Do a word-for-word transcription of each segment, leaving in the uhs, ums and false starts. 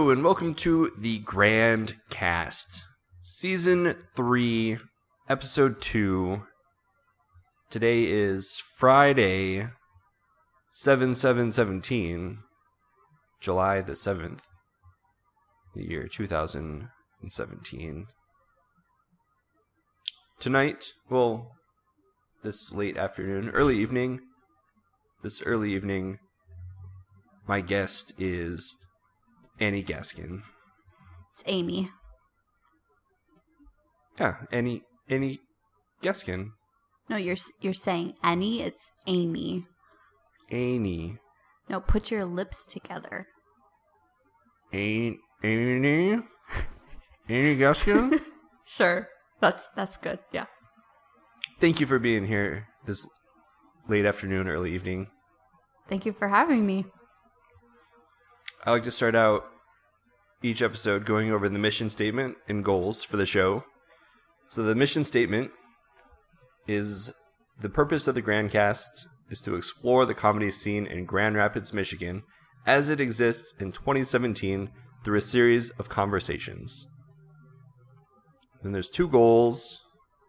Hello and welcome to the Grand Cast, Season three, Episode two. Today is Friday, seven seven seventeen, July the seventh, the year two thousand seventeen. Tonight, well, this late afternoon, early evening, this early evening, my guest is Annie Gaskin. It's Amy. Yeah, Annie Annie Gaskin. No, you're you're saying Annie. It's Amy. Annie. No, put your lips together. Annie. Annie. Annie Gaskin. Sure, that's that's good. Yeah. Thank you for being here this late afternoon, early evening. Thank you for having me. I like to start out each episode going over the mission statement and goals for the show. So the mission statement is the purpose of the Grandcast is to explore the comedy scene in Grand Rapids, Michigan as it exists in twenty seventeen through a series of conversations. Then there's two goals.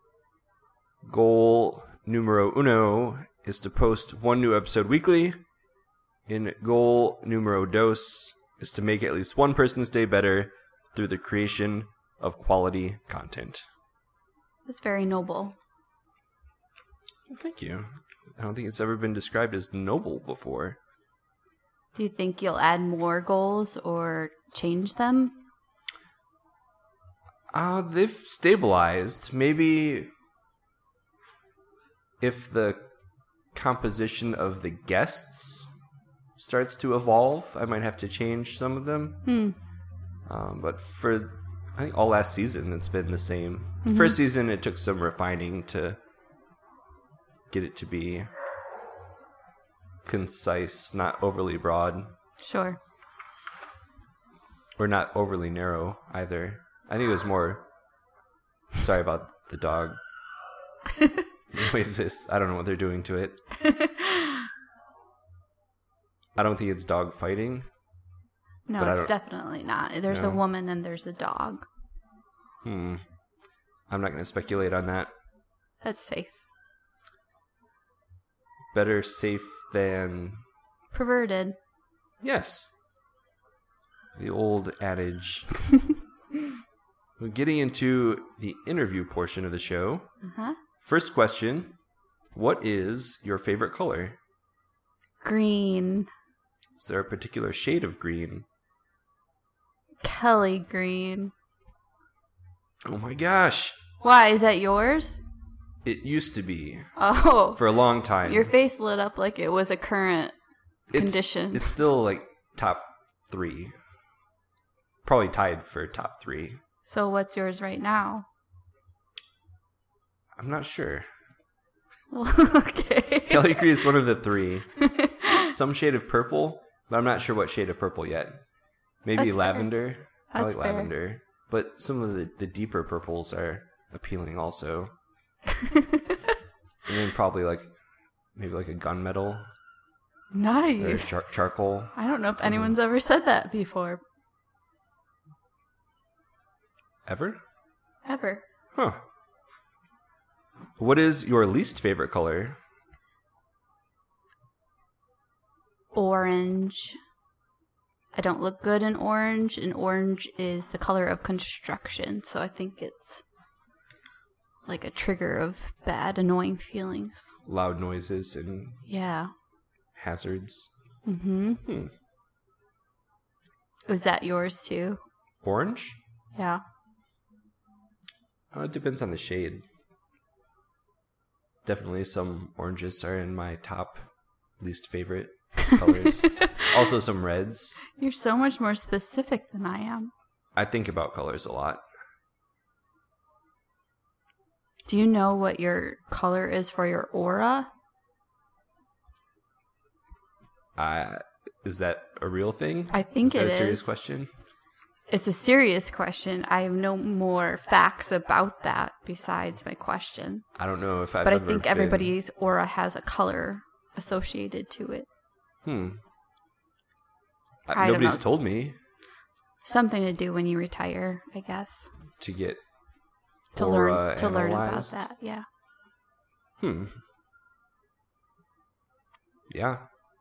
Goal numero uno is to post one new episode weekly. And goal numero dos is to make at least one person's day better through the creation of quality content. That's very noble. Thank you. I don't think it's ever been described as noble before. Do you think you'll add more goals or change them? Uh, they've stabilized. Maybe if the composition of the guests starts to evolve, I might have to change some of them. Hmm. Um, but for, I think, all last season, it's been the same. Mm-hmm. First season, it took some refining to get it to be concise, not overly broad. Sure. Or not overly narrow, either. I think it was more... Sorry about the dog. Noises. I don't know what they're doing to it. I don't think it's dog fighting. No, it's definitely not. There's no. a woman and there's a dog. Hmm. I'm not going to speculate on that. That's safe. Better safe than... Perverted. Yes. The old adage. We're getting into the interview portion of the show. Uh-huh. First question. What is your favorite color? Green. Is there a particular shade of green? Kelly green. Oh my gosh. Why? Is that yours? It used to be. Oh. For a long time. Your face lit up like it was a current it's, condition. It's still like top three. Probably tied for top three. So what's yours right now? I'm not sure. Okay. Kelly green is one of the three. Some shade of purple, but I'm not sure what shade of purple yet. Maybe That's lavender. fair. I That's like fair. lavender. But some of the, the deeper purples are appealing also. And then probably like, maybe like a gunmetal. Or Nice. char- charcoal. I don't know if Something. anyone's ever said that before. Ever? Ever. Huh. What is your least favorite color? Orange. I don't look good in orange, and orange is the color of construction, so I think it's like a trigger of bad, annoying feelings. Loud noises and Yeah. hazards. Mm-hmm. Hmm. Is that yours too? Orange? Yeah. Uh, it depends on the shade. Definitely some oranges are in my top least favorite colors. Also some reds. You're so much more specific than I am. I think about colors a lot. Do you know what your color is for your aura? Uh, is that a real thing? I think is that it a serious is. question? It's a serious question. I have no more facts about that besides my question. I don't know if I've But I ever think been- everybody's aura has a color associated to it. Hmm. Uh, I don't Nobody's know. told me. Something to do when you retire, I guess. To get To aura learn to learn about analyzed? that, yeah. Hmm. Yeah.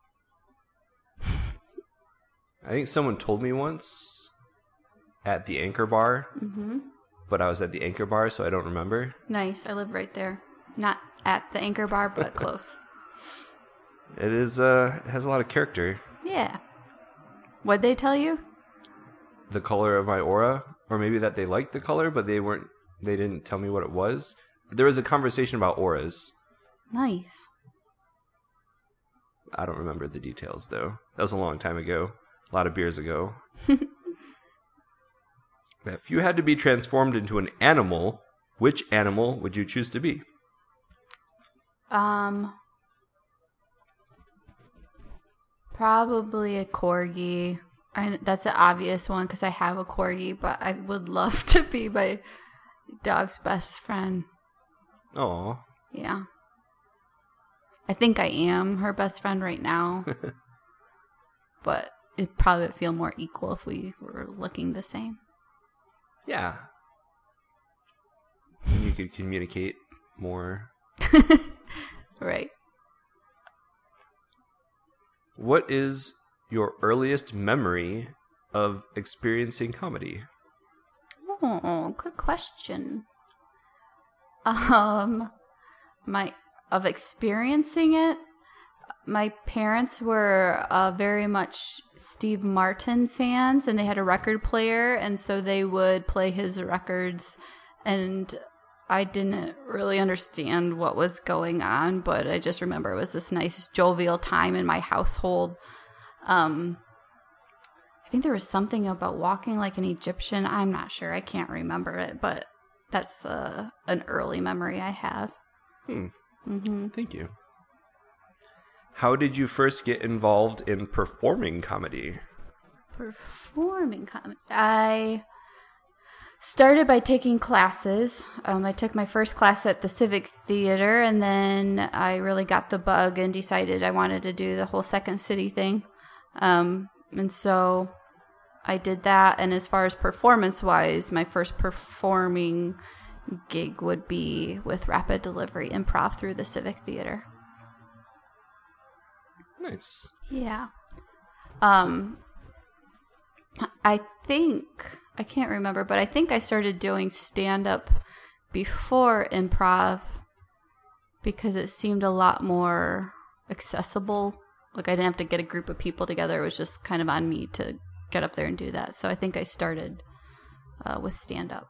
I think someone told me once at the Anchor Bar, Mm-hmm. but I was at the Anchor Bar, so I don't remember. Nice. I live right there. Not at the Anchor Bar, but close. It is. Uh, it has a lot of character. Yeah. What'd they tell you? The color of my aura, or maybe that they liked the color, but they weren't. They didn't tell me what it was. There was a conversation about auras. Nice. I don't remember the details though. That was a long time ago. A lot of beers ago. If you had to be transformed into an animal, which animal would you choose to be? Um, probably a corgi. I, that's an obvious one because I have a corgi, but I would love to be my dog's best friend. Aw. Yeah. I think I am her best friend right now. But it'd probably feel more equal if we were looking the same. Yeah. And you could communicate more. Right. What is your earliest memory of experiencing comedy? Oh, good question. Um, my of experiencing it, my parents were uh, very much Steve Martin fans, and they had a record player, and so they would play his records, and I didn't really understand what was going on, but I just remember it was this nice jovial time in my household. Um, I think there was something about walking like an Egyptian. I'm not sure. I can't remember it, but that's uh, an early memory I have. Hmm. Mm-hmm. Thank you. How did you first get involved in performing comedy? Performing comedy. I started by taking classes. Um, I took my first class at the Civic Theater, and then I really got the bug and decided I wanted to do the whole Second City thing. Um, and so I did that. And as far as performance-wise, my first performing gig would be with Rapid Delivery Improv through the Civic Theater. Nice. Yeah. Um, I think, I can't remember, but I think I started doing stand-up before improv because it seemed a lot more accessible. Like I didn't have to get a group of people together. It was just kind of on me to get up there and do that. So I think I started uh, with stand-up.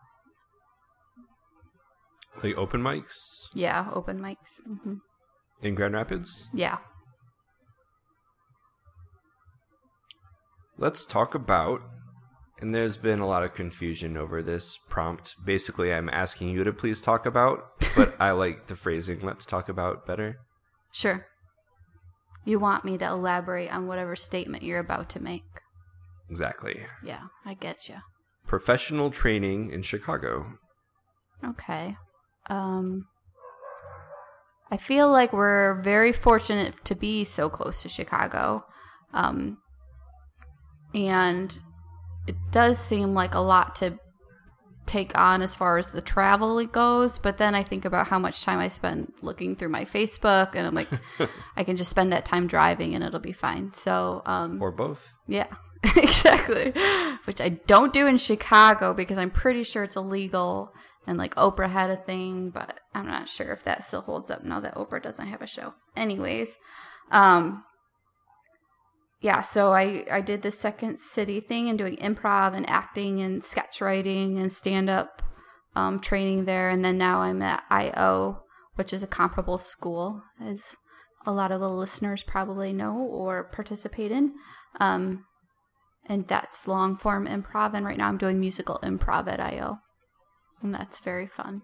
Like open mics? Yeah, open mics. Mm-hmm. In Grand Rapids? Yeah. Let's talk about, and there's been a lot of confusion over this prompt. Basically, I'm asking you to please talk about, but I like the phrasing, let's talk about, better. Sure. You want me to elaborate on whatever statement you're about to make. Exactly. Yeah, I get you. Professional training in Chicago. Okay. Um, I feel like we're very fortunate to be so close to Chicago. Um, and it does seem like a lot to take on as far as the travel goes. But then I think about how much time I spend looking through my Facebook, and I'm like, I can just spend that time driving and it'll be fine. So, um, Or both. Yeah, exactly. Which I don't do in Chicago because I'm pretty sure it's illegal. And like Oprah had a thing, but I'm not sure if that still holds up now that Oprah doesn't have a show. Anyways, um, yeah, so I, I did the Second City thing and doing improv and acting and sketch writing and stand-up um, training there. And then now I'm at I O, which is a comparable school, as a lot of the listeners probably know or participate in. Um, and that's long-form improv. And right now I'm doing musical improv at I O. And that's very fun.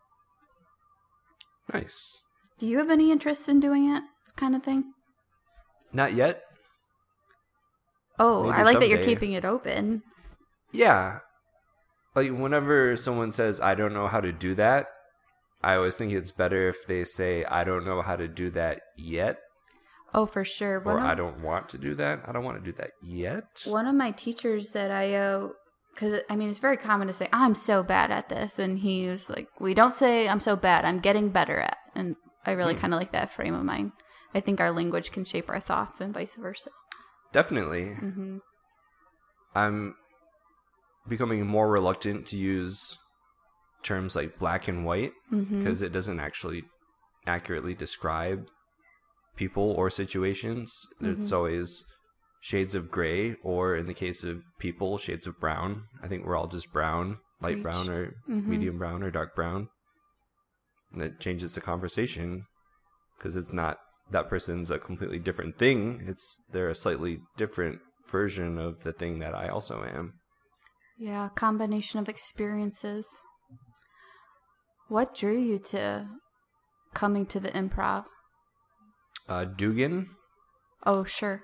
Nice. Do you have any interest in doing it, this kind of thing? Not yet. Oh, Maybe I like that you're someday. keeping it open. Yeah. Like whenever someone says, I don't know how to do that, I always think it's better if they say, I don't know how to do that yet. Oh, for sure. One or of, I don't want to do that. I don't want to do that yet. One of my teachers that I owe, because I mean, it's very common to say, I'm so bad at this. And he was like, we don't say I'm so bad. I'm getting better at. And I really mm. kind of like that frame of mind. I think our language can shape our thoughts and vice versa. Definitely. Mm-hmm. I'm becoming more reluctant to use terms like black and white because mm-hmm. it doesn't actually accurately describe people or situations. Mm-hmm. It's always shades of gray, or in the case of people, shades of brown. I think we're all just brown, light Reach. brown or mm-hmm. medium brown or dark brown. And that changes the conversation because it's not that person's a completely different thing. It's they're a slightly different version of the thing that I also am. Yeah, a combination of experiences. What drew you to coming to the improv? Uh, Dugan. Oh, sure.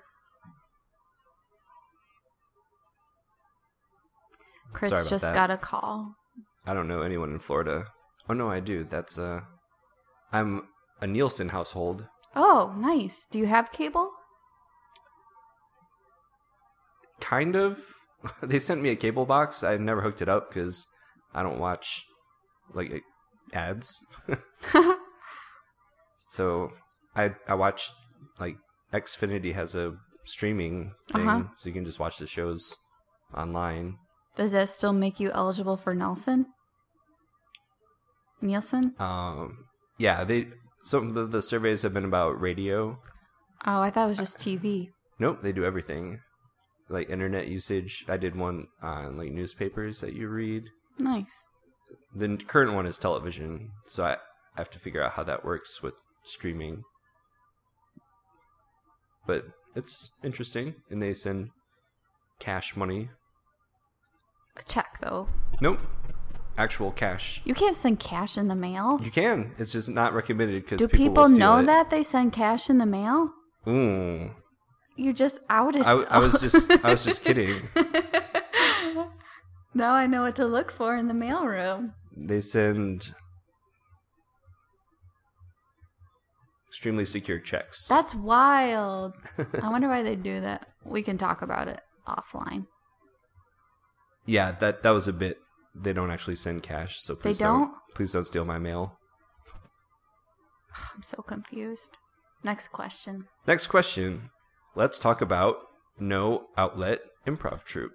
Chris just that. got a call. I don't know anyone in Florida. Oh, no, I do. That's, uh, I'm a Nielsen household. Oh, nice. Do you have cable? Kind of. They sent me a cable box. I never hooked it up because I don't watch, like, ads. So I I watch, like, Xfinity has a streaming thing, uh-huh. so you can just watch the shows online. Does that still make you eligible for Nelson? Nielsen? Um, yeah, they some of the surveys have been about radio. Oh, I thought it was just T V. Nope, they do everything. Like internet usage. I did one on like newspapers that you read. Nice. The current one is television, so I have to figure out how that works with streaming. But it's interesting, and they send cash money. A check, though. Nope. Actual cash. You can't send cash in the mail? You can. It's just not recommended because Do people, people will steal know it. that they send cash in the mail? Ooh. You just outed. I, I was just I was just kidding. Now I know what to look for in the mailroom. They send extremely secure checks. That's wild. I wonder why they do that. We can talk about it offline. Yeah, that that was a bit. They don't actually send cash, so please they don't? don't please don't steal my mail. I'm so confused. Next question. Next question. Let's talk about No Outlet Improv Troupe.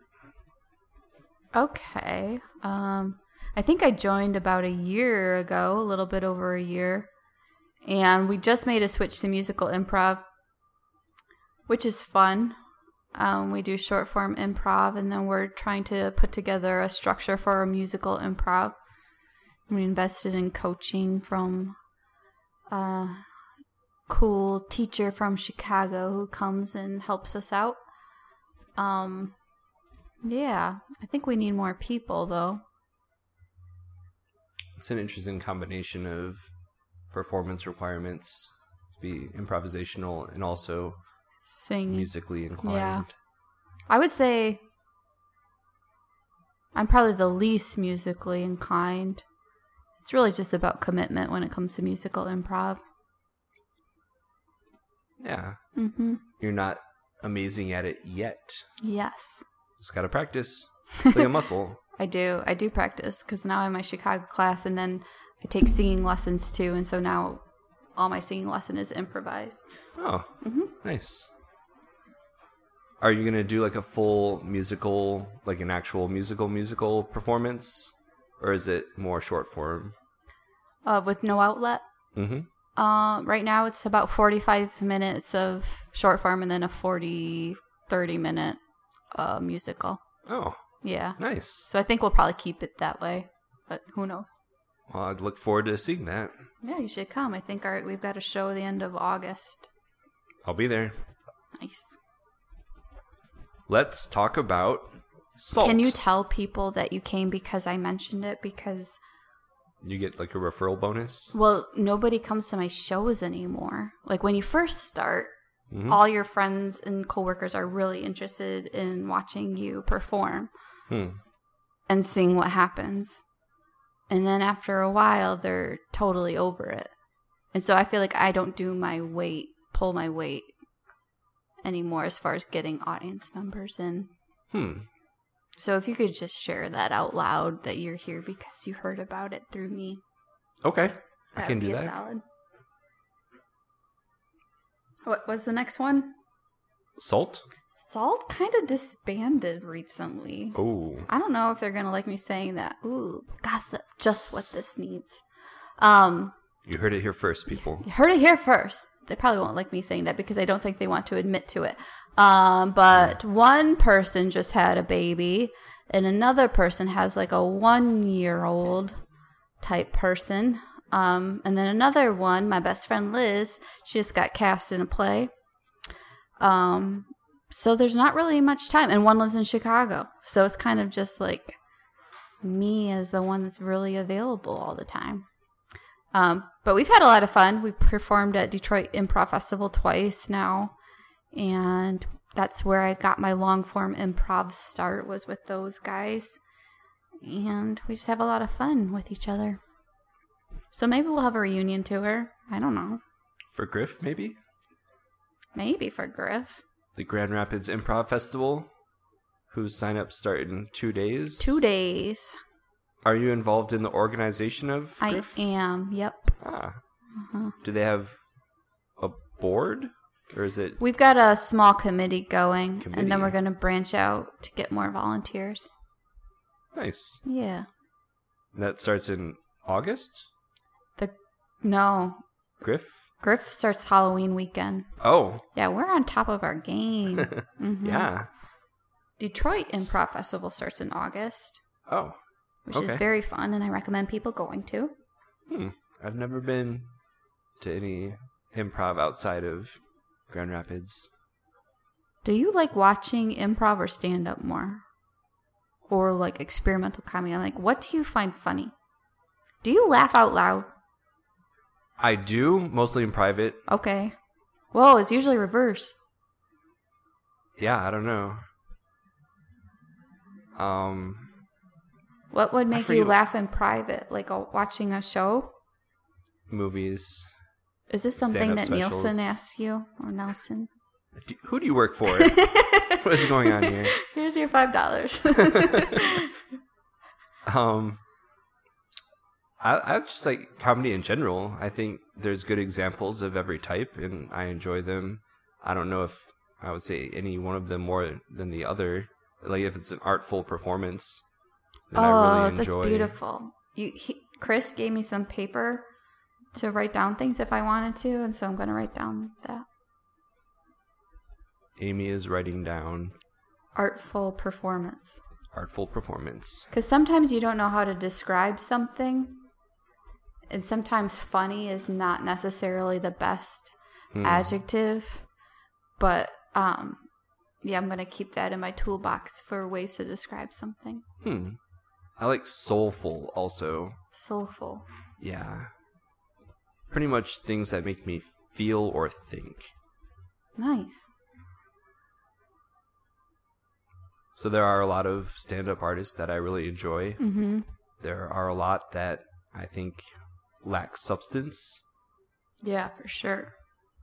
Okay. Um, I think I joined about a year ago, a little bit over a year. And we just made a switch to musical improv, which is fun. Um, we do short form improv, and then we're trying to put together a structure for a musical improv. We invested in coaching from a cool teacher from Chicago who comes and helps us out. Um, yeah, I think we need more people, though. It's an interesting combination of performance requirements to be improvisational and also sing musically inclined. Yeah. I would say I'm probably the least musically inclined. It's really just about commitment when it comes to musical improv. Yeah. Mm-hmm. You're not amazing at it yet. Yes. Just gotta practice. It's like a muscle. I do. I do practice because now I have my Chicago class, and then I take singing lessons too, and so now all my singing lesson is improvised. Oh, mm-hmm. Nice. Are you gonna do like a full musical, like an actual musical musical performance, or is it more short form? Uh, with no outlet. Mm-hmm. Uh, right now it's about forty-five minutes of short form and then a forty, thirty minute uh, musical. Oh. Yeah. Nice. So I think we'll probably keep it that way, but who knows? Well, I'd look forward to seeing that. Yeah, you should come. I think our, we've got a show at the end of August. I'll be there. Nice. Let's talk about Salt. Can you tell people that you came because I mentioned it? Because you get like a referral bonus? Well, nobody comes to my shows anymore. Like when you first start, mm-hmm. all your friends and coworkers are really interested in watching you perform hmm. and seeing what happens. And then after a while, they're totally over it. And so I feel like I don't do my weight, pull my weight anymore as far as getting audience members in. Hmm. So if you could just share that out loud that you're here because you heard about it through me. Okay. I That can would be do a that. solid. What was the next one? Salt? Salt kind of disbanded recently. Oh. I don't know if they're going to like me saying that. Ooh, gossip, just what this needs. Um, You heard it here first, people. you heard it here first. They probably won't like me saying that because I don't think they want to admit to it. Um, but one person just had a baby and another person has like a one-year-old type person. Um, and then another one, my best friend Liz, she just got cast in a play. Um, so there's not really much time. And one lives in Chicago. So it's kind of just like me as the one that's really available all the time. Um, but we've had a lot of fun. We've performed at Detroit Improv Festival twice now. And that's where I got my long form improv start, was with those guys. And we just have a lot of fun with each other. So maybe we'll have a reunion tour. I don't know. For Griff, maybe? Maybe for Griff. The Grand Rapids Improv Festival, whose sign-ups start in two days. Two days. Are you involved in the organization of Griff? I am. Yep. Ah. Uh-huh. Do they have a board? Or is it... We've got a small committee going, Committee. and then we're going to branch out to get more volunteers. Nice. Yeah. That starts in August? The No. Griff? Griff starts Halloween weekend. Oh. Yeah, we're on top of our game. Mm-hmm. Yeah. Detroit Improv Festival starts in August, Oh. which Okay. is very fun, and I recommend people going to. Hmm. I've never been to any improv outside of Grand Rapids. Do you like watching improv or stand-up more? Or like experimental comedy? Like, what do you find funny? Do you laugh out loud? I do, mostly in private. Okay. Whoa, it's usually reverse. Yeah, I don't know. Um, What would make you forget- laugh in private? Like uh, watching a show? movies. Is this something Stand-up that Nielsen specials. asks you? Or Nelson? Do, who do you work for? What is going on here? Here's your five dollars. Um, I I just like comedy in general. I think there's good examples of every type, and I enjoy them. I don't know if I would say any one of them more than the other. Like if it's an artful performance, then Oh, I really enjoy. that's beautiful. You, he, Chris gave me some paper to write down things if I wanted to, and so I'm going to write down that. Amy is writing down Artful performance. artful performance. Because sometimes you don't know how to describe something, and sometimes funny is not necessarily the best Hmm. adjective, but um, yeah, I'm going to keep that in my toolbox for ways to describe something. Hmm. I like soulful also. Soulful. Yeah. Pretty much things that make me feel or think. Nice. So there are a lot of stand-up artists that I really enjoy. Mm-hmm. There are a lot that I think lack substance. Yeah, for sure.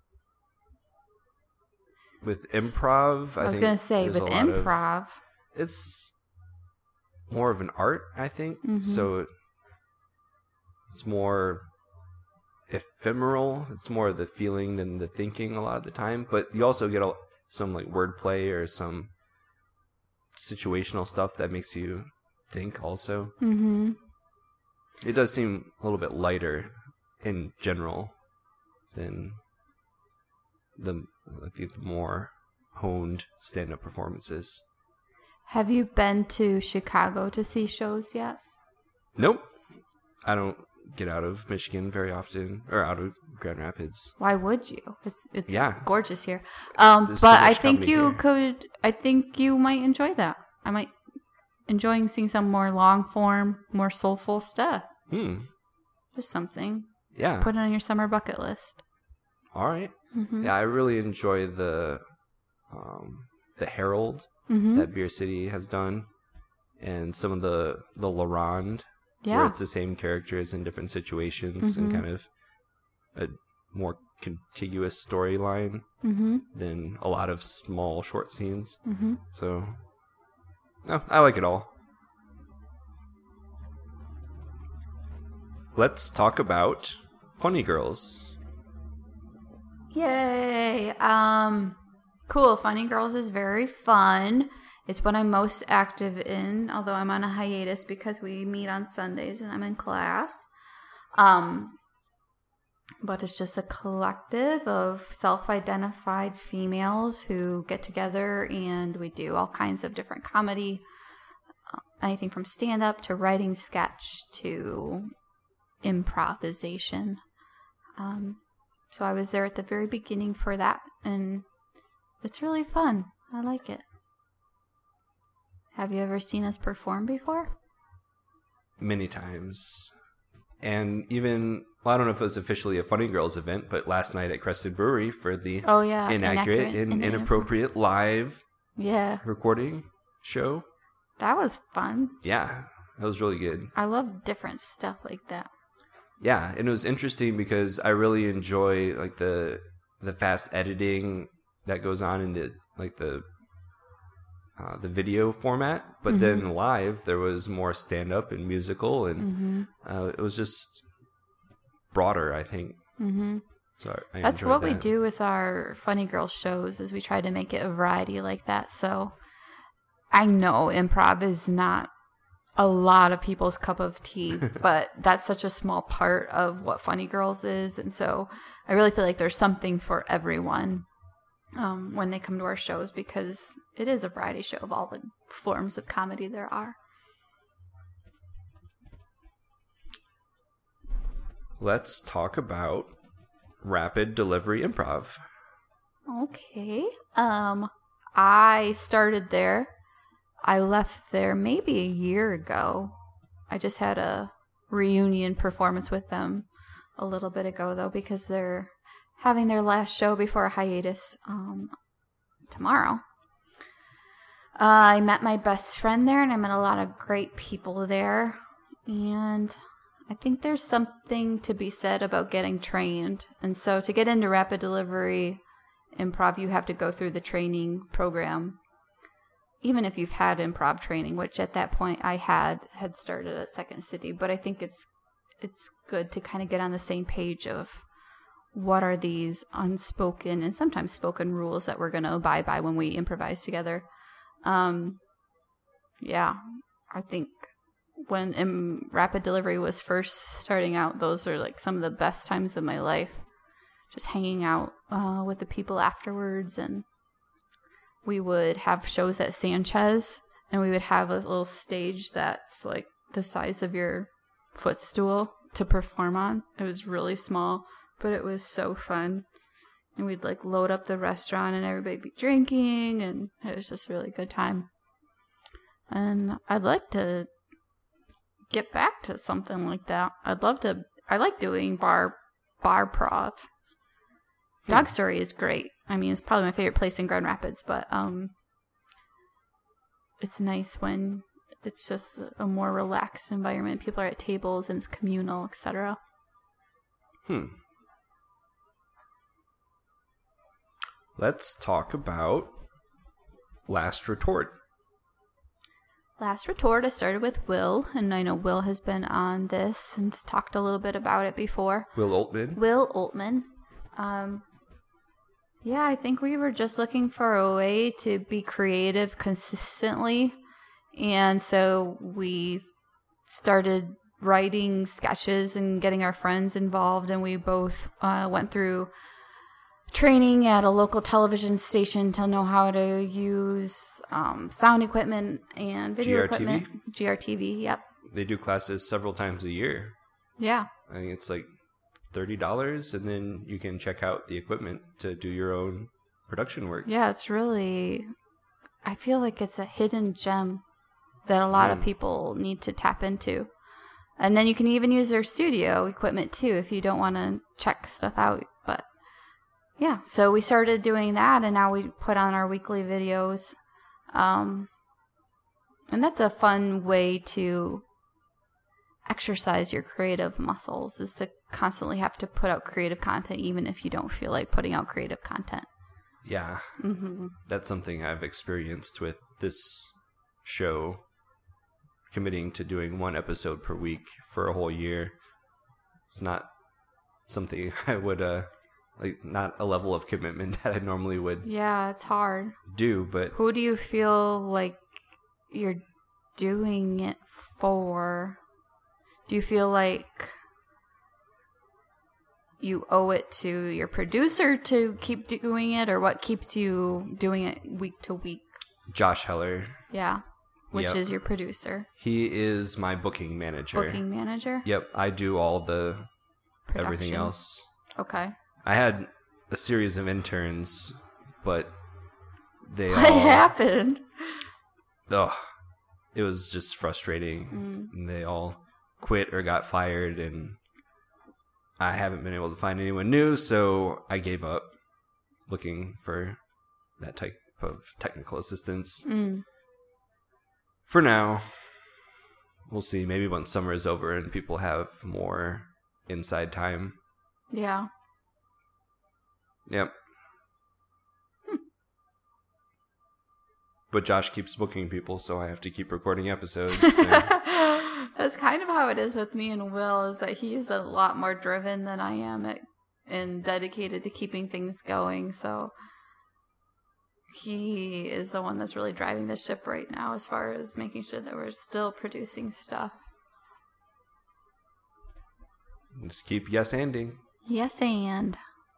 With improv, I, I was think going to say, there's with a lot of- improv, it's more of an art, I think. Mhm. So it's more ephemeral. It's more of the feeling than the thinking a lot of the time. But you also get a, some like wordplay or some situational stuff that makes you think also. mm-hmm. It does seem a little bit lighter in general than the like the more honed stand-up performances. Have you been to Chicago to see shows yet? Nope. I don't get out of Michigan very often, or out of Grand Rapids. Why would you? It's it's Yeah. gorgeous here. Um, There's so but I much think comedy you here. could. I think you might enjoy that. I might enjoying seeing some more long form, more soulful stuff. Hmm. Just something. Yeah. Put it on your summer bucket list. All right. Mm-hmm. Yeah, I really enjoy the um, the Herald Mm-hmm. that Beer City has done, and some of the the La Ronde, where Yeah. it's the same characters in different situations and Mhm. kind of a more contiguous storyline Mm-hmm. than a lot of small short scenes. Mm-hmm. So, no, I like it all. Let's talk about Funny Girls. Yay! Um, cool. Funny Girls is very fun. It's what I'm most active in, although I'm on a hiatus because we meet on Sundays and I'm in class. Um, but it's just a collective of self-identified females who get together and we do all kinds of different comedy, uh, anything from stand-up to writing sketch to improvisation. Um, so I was there at the very beginning for that, and it's really fun. I like it. Have you ever seen us perform before? Many times. And even, well, I don't know if it was officially a Funny Girls event, but last night at Crested Brewery for the Oh, yeah. Inaccurate, and and Inappropriate live Yeah. recording show. That was fun. Yeah, that was really good. I love different stuff like that. Yeah, and it was interesting because I really enjoy like the the fast editing that goes on in the like the uh, the video format, but Mm-hmm. then live there was more stand up and musical, and Mm-hmm. uh, it was just broader, I think. Mm-hmm. So I That's enjoyed what we that. do with our Funny Girl shows is we try to make it a variety like that. So I know improv is not a lot of people's cup of tea, but that's such a small part of what Funny Girls is. And so I really feel like there's something for everyone um, when they come to our shows because it is a variety show of all the forms of comedy there are. Let's talk about Rapid Delivery Improv. Okay. Um, I started there. I left there maybe a year ago. I just had a reunion performance with them a little bit ago, though, because they're having their last show before a hiatus um, tomorrow. Uh, I met my best friend there, and I met a lot of great people there. And I think there's something to be said about getting trained. And so to get into Rapid Delivery Improv, you have to go through the training program. Even if you've had improv training, which at that point I had had started at Second City, but I think it's it's good to kind of get on the same page of what are these unspoken and sometimes spoken rules that we're going to abide by when we improvise together. Um, yeah, I think when in Rapid Delivery was first starting out, those are like some of the best times of my life. Just hanging out uh, with the people afterwards, and we would have shows at Sanchez, and we would have a little stage that's like the size of your footstool to perform on. It was really small, but it was so fun. And we'd like load up the restaurant and everybody'd be drinking, and it was just a really good time. And I'd like to get back to something like that. I'd love to. I like doing bar bar prov. Dog Story is great. I mean, it's probably my favorite place in Grand Rapids, but um, it's nice when it's just a more relaxed environment. People are at tables and it's communal, et cetera. Hmm. Let's talk about Last Retort. Last Retort, I started with Will, and I know Will has been on this and talked a little bit about it before. Will Altman. Will Altman. Um, yeah, I think we were just looking for a way to be creative consistently. And so we started writing sketches and getting our friends involved. And we both uh, went through training at a local television station to know how to use um, sound equipment and video G R T V? equipment. G R T V, yep. They do classes several times a year. Yeah. I think it's like thirty dollars, and then you can check out the equipment to do your own production work. Yeah, it's really, I feel like it's a hidden gem that a lot Mm. of people need to tap into. And then you can even use their studio equipment too if you don't want to check stuff out. But yeah, so we started doing that, and now we put on our weekly videos. Um, and that's a fun way to exercise your creative muscles, is to constantly have to put out creative content, even if you don't feel like putting out creative content. Yeah. Mm-hmm. That's something I've experienced with this show, committing to doing one episode per week for a whole year. It's not something I would, uh, like, not a level of commitment that I normally would Yeah, it's hard. do, but Who do you feel like you're doing it for? Do you feel like you owe it to your producer to keep doing it, or what keeps you doing it week to week? Josh Heller, Yeah, which Yep. is your producer, he is my booking manager. booking manager. Yep, I do all the everything Production. else. Okay. I had a series of interns, but they What all happened? Ugh, it was just frustrating. Mm. And they all quit or got fired, and I haven't been able to find anyone new, so I gave up looking for that type of technical assistance. Mm. For now, we'll see. Maybe once summer is over and people have more inside time. Yeah. Yep. Hmm. But Josh keeps booking people, so I have to keep recording episodes. and- That's kind of how it is with me and Will, is that he's a lot more driven than I am at, and dedicated to keeping things going. So he is the one that's really driving the ship right now as far as making sure that we're still producing stuff. Just keep yes-anding. Yes, and.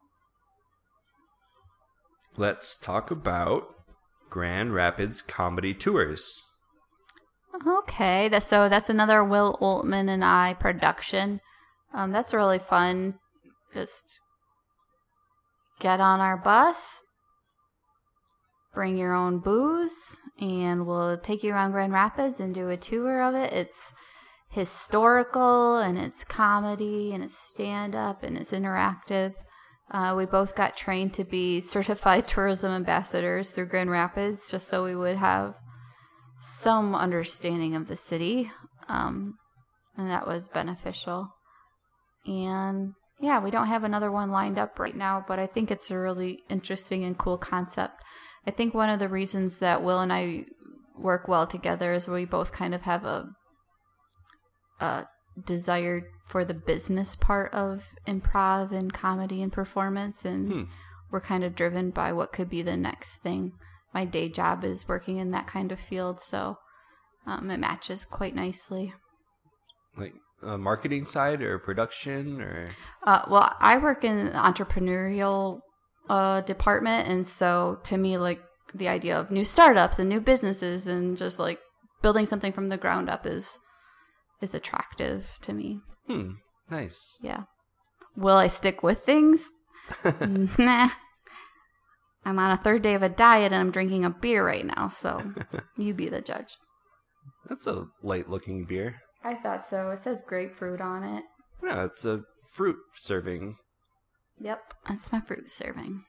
Let's talk about Grand Rapids Comedy Tours. Okay, that, so that's another Will Oltman and I production. Um, that's really fun. Just get on our bus, bring your own booze, and we'll take you around Grand Rapids and do a tour of it. It's historical, and it's comedy, and it's stand-up, and it's interactive. Uh, we both got trained to be certified tourism ambassadors through Grand Rapids, just so we would have some understanding of the city, um, and that was beneficial. And yeah, we don't have another one lined up right now, but I think it's a really interesting and cool concept. I think one of the reasons that Will and I work well together is we both kind of have a, a desire for the business part of improv and comedy and performance, and Hmm. we're kind of driven by what could be the next thing. My day job is working in that kind of field, so um, it matches quite nicely. Like a marketing side or production or Uh, well, I work in the entrepreneurial uh, department, and so to me, like, the idea of new startups and new businesses and just like building something from the ground up is is attractive to me. hmm, nice. Yeah. Will I stick with things? Nah. I'm on a third day of a diet and I'm drinking a beer right now, so you be the judge. That's a light looking beer. I thought so. It says grapefruit on it. No, it's a fruit serving. Yep, that's my fruit serving.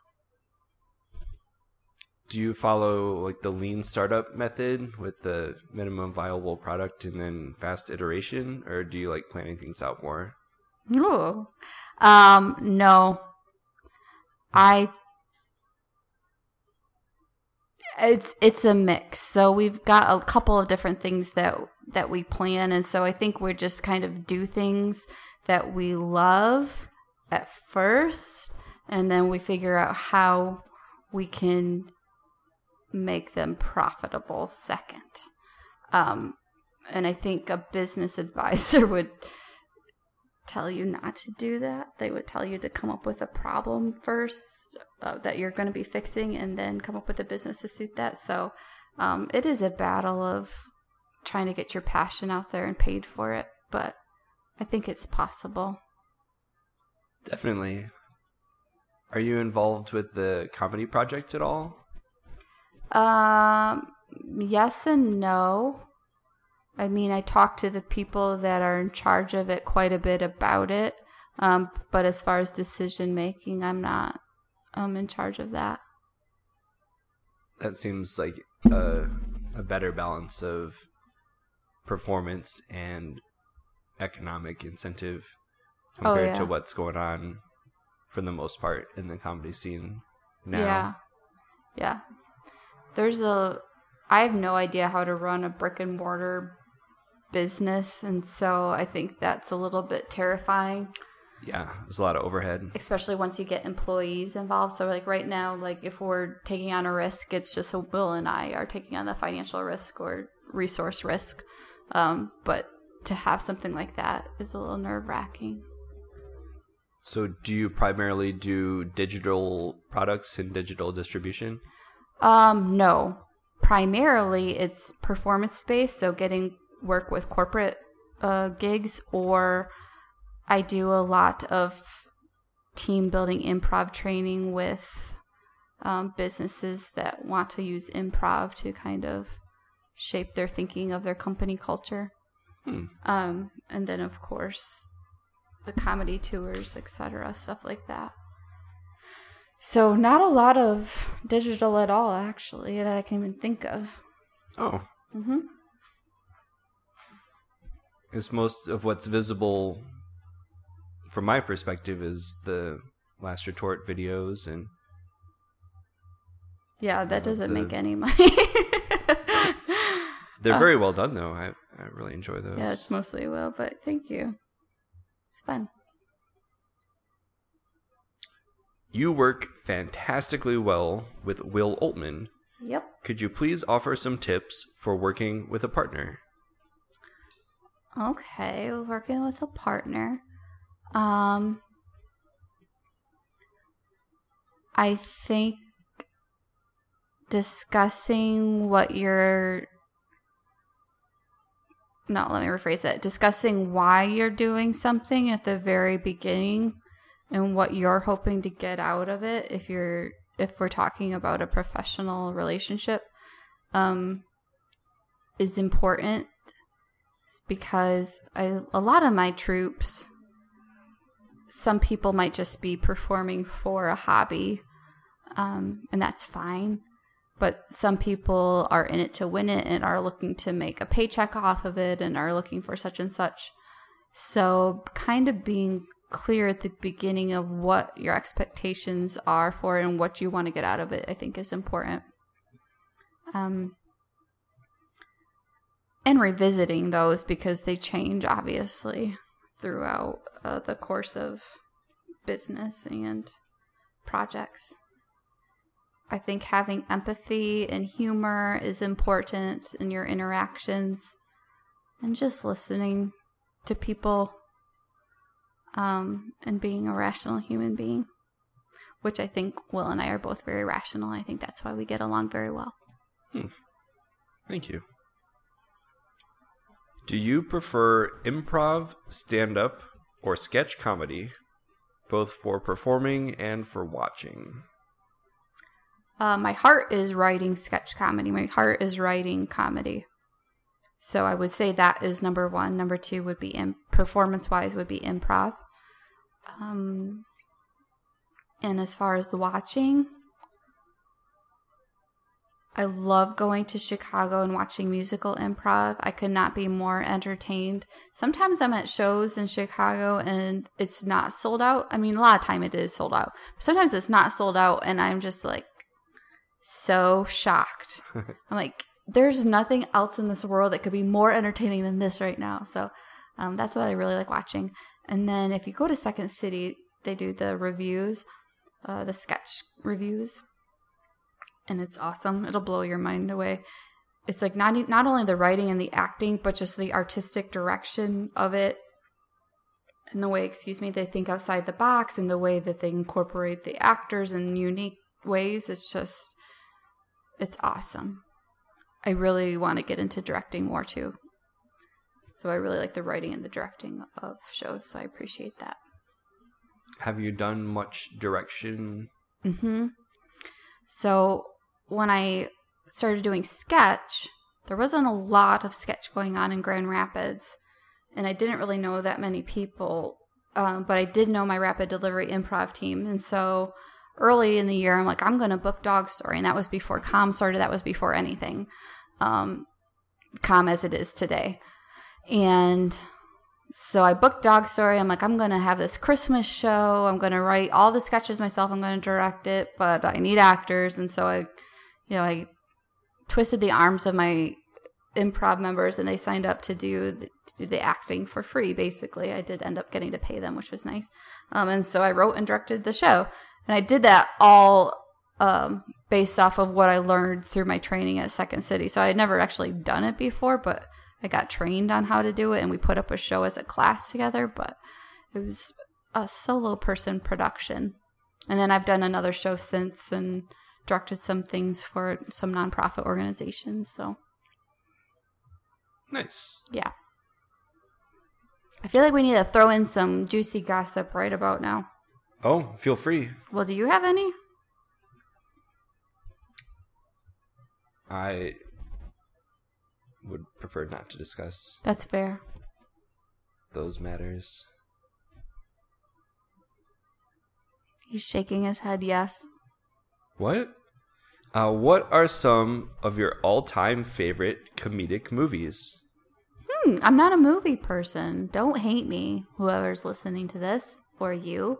Do you follow like the lean startup method with the minimum viable product and then fast iteration, or do you like planning things out more? Ooh. Um, no. I It's it's a mix. So we've got a couple of different things that that we plan, and so I think we're just kind of do things that we love at first, and then we figure out how we can make them profitable second. Um, and I think a business advisor would tell you not to do that. They would tell you to come up with a problem first uh, that you're going to be fixing, and then come up with a business to suit that. So um, it is a battle of trying to get your passion out there and paid for it, but I think it's possible. Definitely. Are you involved with the comedy project at all? Um, yes and no. I mean, I talk to the people that are in charge of it quite a bit about it. Um, but as far as decision making, I'm not um, in charge of that. That seems like a, a better balance of performance and economic incentive Oh, compared yeah. to what's going on for the most part in the comedy scene now. Yeah. Yeah. There's a, I have no idea how to run a brick and mortar business. And so I think that's a little bit terrifying, Yeah, there's a lot of overhead. especially once you get employees involved. So like right now, like if we're taking on a risk, it's just so Will and I are taking on the financial risk or resource risk. Um, but to have something like that is a little nerve wracking. So do you primarily do digital products and digital distribution? Um, no. Primarily, it's performance-based, so getting work with corporate uh, gigs, or I do a lot of team-building improv training with um, businesses that want to use improv to kind of shape their thinking of their company culture. Hmm. Um, and then, of course, the comedy tours, et cetera, stuff like that. So not a lot of digital at all, actually, that I can even think of. Oh. Mm-hmm. Because most of what's visible, from my perspective, is the Last Retort videos and... Yeah, that Uh, doesn't the- make any money. They're Uh, very well done, though. I, I really enjoy those. Yeah, it's mostly Will, but thank you. It's fun. You work fantastically well with Will Oltman. Yep. Could you please offer some tips for working with a partner? Okay, working with a partner. Um, I think discussing what you're... No, let me rephrase it. Discussing why you're doing something at the very beginning and what you're hoping to get out of it if you're if we're talking about a professional relationship um, is important, because I, a lot of my troops, some people might just be performing for a hobby, um, and that's fine. But some people are in it to win it and are looking to make a paycheck off of it and are looking for such and such. So kind of being clear at the beginning of what your expectations are for it and what you want to get out of it, I think is important. Um, and revisiting those, because they change, obviously, throughout uh, the course of business and projects. I think having empathy and humor is important in your interactions, and just listening to people, um, and being a rational human being, which I think Will and I are both very rational. I think that's why we get along very well. Hmm. Thank you. Do you prefer improv, stand-up, or sketch comedy, both for performing and for watching? Uh, my heart is writing sketch comedy. My heart is writing comedy. So I would say that is number one. Number two would be, in, performance-wise, would be improv. Um, and as far as the watching, I love going to Chicago and watching musical improv. I could not be more entertained. Sometimes I'm at shows in Chicago and it's not sold out. I mean, a lot of time it is sold out. Sometimes it's not sold out and I'm just like so shocked. I'm like, there's nothing else in this world that could be more entertaining than this right now. So um, that's what I really like watching. And then if you go to Second City, they do the reviews, uh, the sketch reviews. And it's awesome. It'll blow your mind away. It's like not not only the writing and the acting, but just the artistic direction of it. And the way, excuse me, they think outside the box and the way that they incorporate the actors in unique ways. It's just, it's awesome. I really want to get into directing more too. So I really like the writing and the directing of shows. So I appreciate that. Have you done much direction? Mm-hmm. So when I started doing sketch, there wasn't a lot of sketch going on in Grand Rapids. And I didn't really know that many people. Um, but I did know my Rapid Delivery improv team. And so early in the year, I'm like, I'm going to book Dog Story. And that was before Com started. That was before anything. Um, Com as it is today. And So I booked Dog Story. I'm like, I'm going to have this Christmas show. I'm going to write all the sketches myself. I'm going to direct it, but I need actors. And so I, you know, I twisted the arms of my improv members and they signed up to do the, to do the acting for free, basically. I did end up getting to pay them, which was nice. Um, and so I wrote and directed the show. And I did that all um, based off of what I learned through my training at Second City. So I had never actually done it before, but I got trained on how to do it, and we put up a show as a class together, but it was a solo person production. And then I've done another show since and directed some things for some nonprofit organizations. So, nice. Yeah. I feel like we need to throw in some juicy gossip right about now. Oh, feel free. Well, do you have any? I would prefer not to discuss That's fair. those matters. He's shaking his head, yes. What? Uh, what are some of your all-time favorite comedic movies? Hmm, I'm not a movie person. Don't hate me, whoever's listening to this, or you.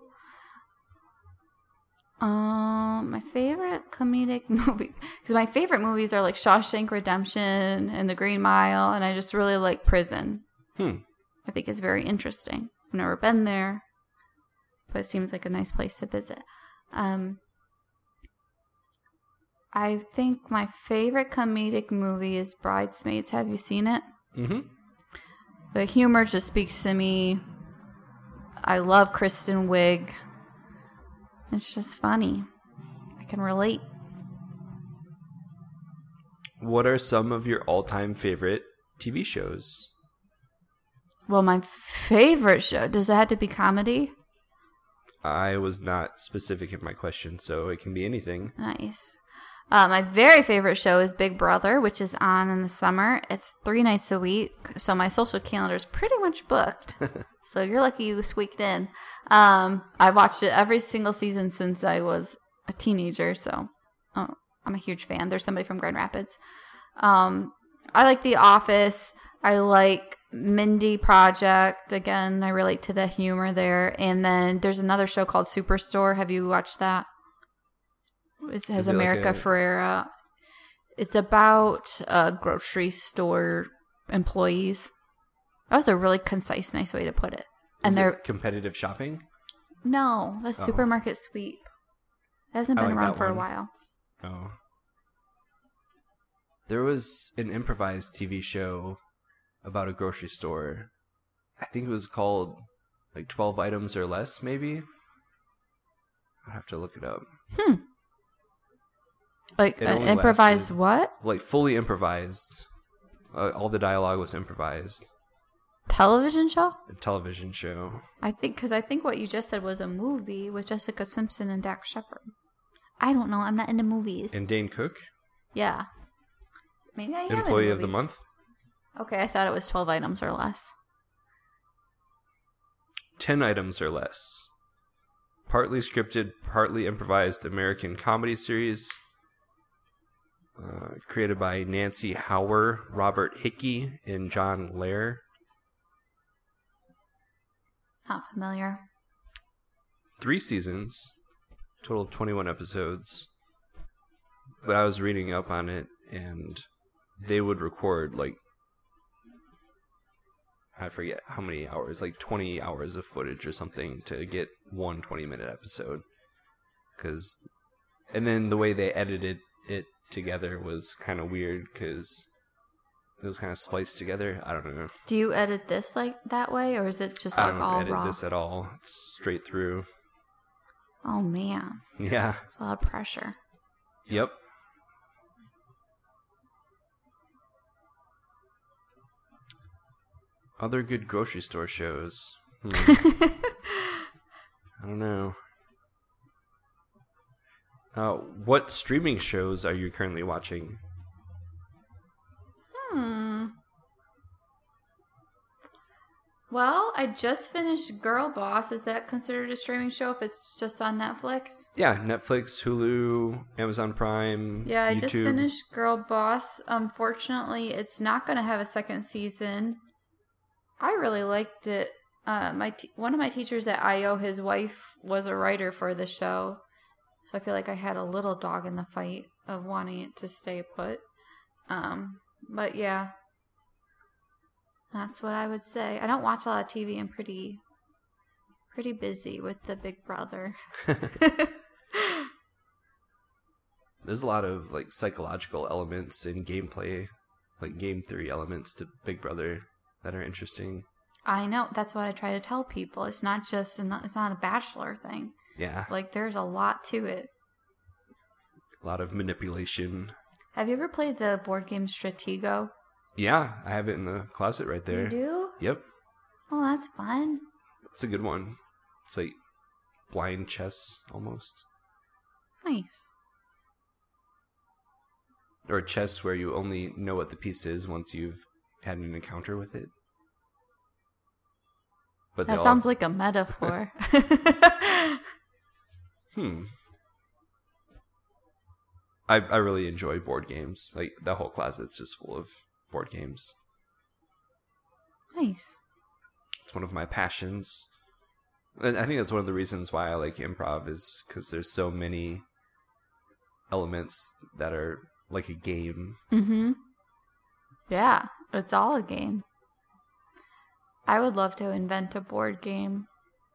Um, my favorite comedic movie, because my favorite movies are like Shawshank Redemption and The Green Mile, and I just really like Prison. Hmm. I think it's very interesting. I've never been there, but it seems like a nice place to visit. Um, I think my favorite comedic movie is Bridesmaids. Have you seen it? Mm-hmm. The humor just speaks to me. I love Kristen Wiig. It's just funny. I can relate. What are some of your all-time favorite T V shows? Well, my favorite show, does it have to be comedy? I was not specific in my question, so it can be anything. Nice. Uh, my very favorite show is Big Brother, which is on in the summer. It's three nights a week, so my social calendar is pretty much booked. So you're lucky you squeaked in. Um, I've watched it every single season since I was a teenager, so oh, I'm a huge fan. There's somebody from Grand Rapids. Um, I like The Office. I like Mindy Project. Again, I relate to the humor there. And then there's another show called Superstore. Have you watched that? It has it America like a- Ferrera. It's about uh, grocery store employees. That was a really concise, nice way to put it. And Is they're it competitive shopping? no, the Oh. supermarket sweep. It hasn't I been like around that for a one. while. Oh. There was an improvised T V show about a grocery store. I think it was called like twelve items or less, maybe. I'll have to look it up. Hmm. Like It uh, only improvised lasted- what? Like fully improvised. Uh, all the dialogue was improvised. Television show? A television show. I think because I think what you just said was a movie with Jessica Simpson and Dax Shepard. I don't know. I'm not into movies. And Dane Cook, Yeah. Maybe I am into employee of the movies. month. Okay, I thought it was twelve items or less. ten items or less. Partly scripted, partly improvised American comedy series. Uh, created by Nancy Hauer, Robert Hickey, and John Lair. Not familiar. Three seasons. Total of twenty-one episodes. But I was reading up on it, and they would record, like, I forget how many hours, like twenty hours of footage or something to get one twenty-minute episode. Cause, and then the way they edited it together was kind of weird, because it was kind of spliced together. I don't know. Do you edit this like that way, or is it just I like don't all edit raw? this at all. It's straight through. Oh man, Yeah. it's a lot of pressure. Yep. Other good grocery store shows. Hmm. I don't know. Uh, what streaming shows are you currently watching? Hmm. Well, I just finished Girl Boss. Is that considered a streaming show if it's just on Netflix? Yeah, Netflix, Hulu, Amazon Prime, Yeah, I YouTube. just finished Girl Boss. Unfortunately, it's not going to have a second season. I really liked it. Uh, my t- one of my teachers at I O, his wife was a writer for the show, so I feel like I had a little dog in the fight of wanting it to stay put. Um, but yeah, that's what I would say. I don't watch a lot of T V. I'm pretty, pretty busy with the Big Brother. There's a lot of like psychological elements in gameplay, like game theory elements to Big Brother that are interesting. I know. That's what I try to tell people. It's not just, it's not a Bachelor thing. Yeah. Like, there's a lot to it. A lot of manipulation. Have you ever played the board game Stratego? Yeah, I have it in the closet right there. You do? Yep. Oh, that's fun. It's a good one. It's like blind chess, almost. Nice. Or chess where you only know what the piece is once you've had an encounter with it. But that all... sounds like a metaphor. hmm. I I really enjoy board games. Like, that whole closet's just full of board games. Nice. It's one of my passions. And I think that's one of the reasons why I like improv, is because there's so many elements that are like a game. Mm-hmm. Yeah, it's all a game. I would love to invent a board game.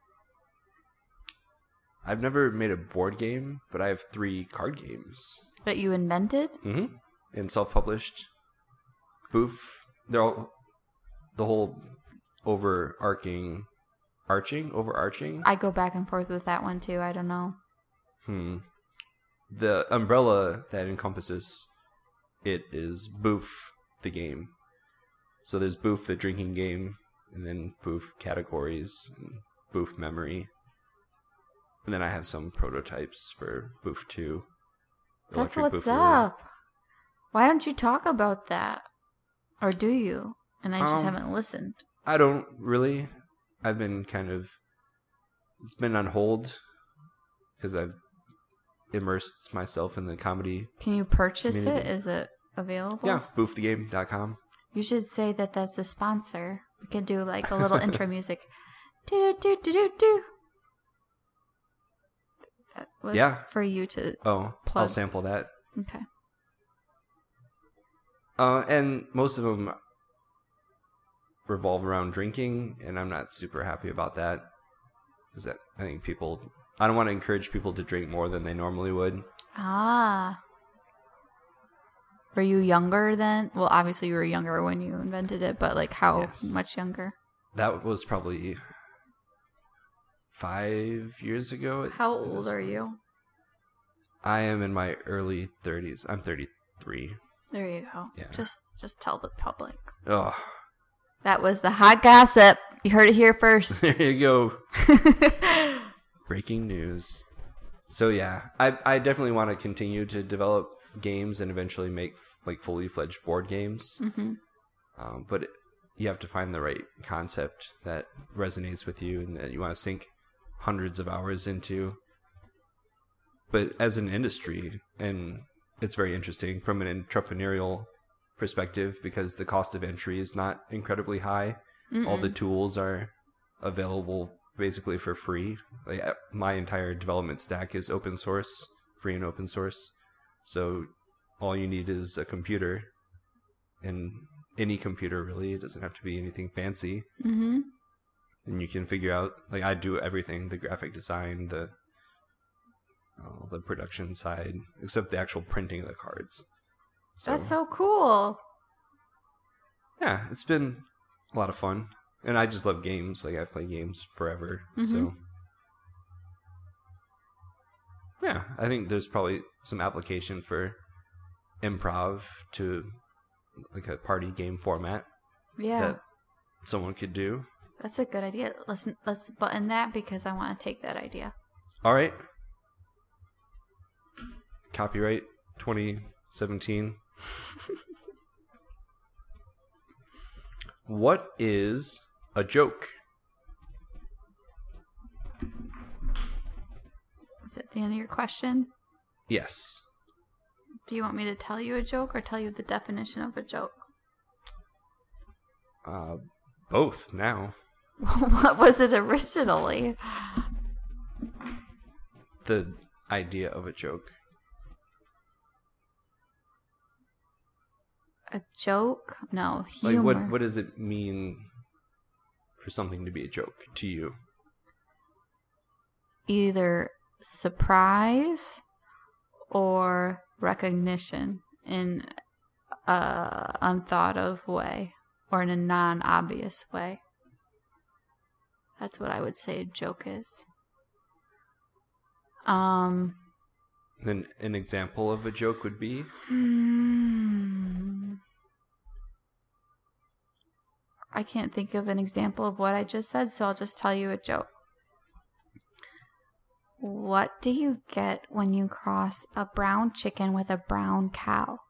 I've never made a board game, but I have three card games. That you invented? Mm-hmm. And self-published. Boof. They're all the whole overarching, arching, overarching. I go back and forth with that one too. I don't know. Hmm. The umbrella that encompasses it is Boof, the game. So there's Boof, the drinking game, and then Boof categories, and Boof memory. And then I have some prototypes for Boof two. That's what's up. Why don't you talk about that? Or do you? And I just um, haven't listened. I don't really. I've been kind of... It's been on hold because I've immersed myself in the comedy. Can you purchase community. it? Is it available? Yeah, boof the game dot com. You should say that that's a sponsor. We could do like a little intro music. Do do do do do. That was yeah. for you to Oh, plug. I'll sample that. Okay. Uh, and most of them revolve around drinking, and I'm not super happy about that. Because I think people... I don't want to encourage people to drink more than they normally would. Ah. Were you younger then? Well, obviously you were younger when you invented it, but like how Yes. much younger? That was probably five years ago. How old are you? I am in my early thirties. I'm thirty-three. There you go. Yeah. Just just tell the public. Oh, That was the hot gossip. You heard it here first. there you go. Breaking news. So yeah, I I definitely want to continue to develop games and eventually make like fully fledged board games. Mm-hmm. Um, but it, you have to find the right concept that resonates with you and that you want to sink hundreds of hours into. But as an industry, and it's very interesting from an entrepreneurial perspective because the cost of entry is not incredibly high. Mm-mm. All the tools are available basically for free. Like, my entire development stack is open source, free and open source. So all you need is a computer, and any computer really. It doesn't have to be anything fancy. Mm-hmm. And you can figure out, like, I do everything, the graphic design, the uh, the production side, except the actual printing of the cards. So, That's so cool. yeah, it's been a lot of fun. And I just love games. Like, I've played games forever. Mm-hmm. So, yeah, I think there's probably some application for improv to, like, a party game format Yeah. that someone could do. That's a good idea. Listen, let's button that because I want to take that idea. All right. Copyright twenty seventeen. What is a joke? Is it the end of your question? Yes. Do you want me to tell you a joke or tell you the definition of a joke? Uh, Both now. What was it originally? The idea of a joke. A joke? No, humor. Like, what, what does it mean for something to be a joke to you? Either surprise or recognition in a unthought of way or in a non-obvious way. That's what I would say a joke is. Um, Then an example of a joke would be? Hmm. I can't think of an example of what I just said, so I'll just tell you a joke. What do you get when you cross a brown chicken with a brown cow?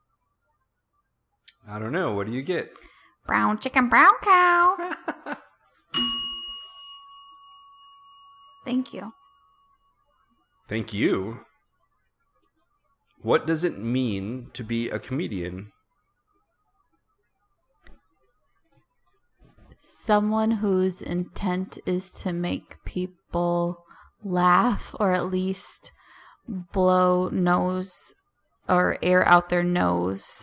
I don't know. What do you get? Brown chicken, brown cow. Thank you. Thank you. What does it mean to be a comedian? Someone whose intent is to make people laugh or at least blow nose or air out their nose.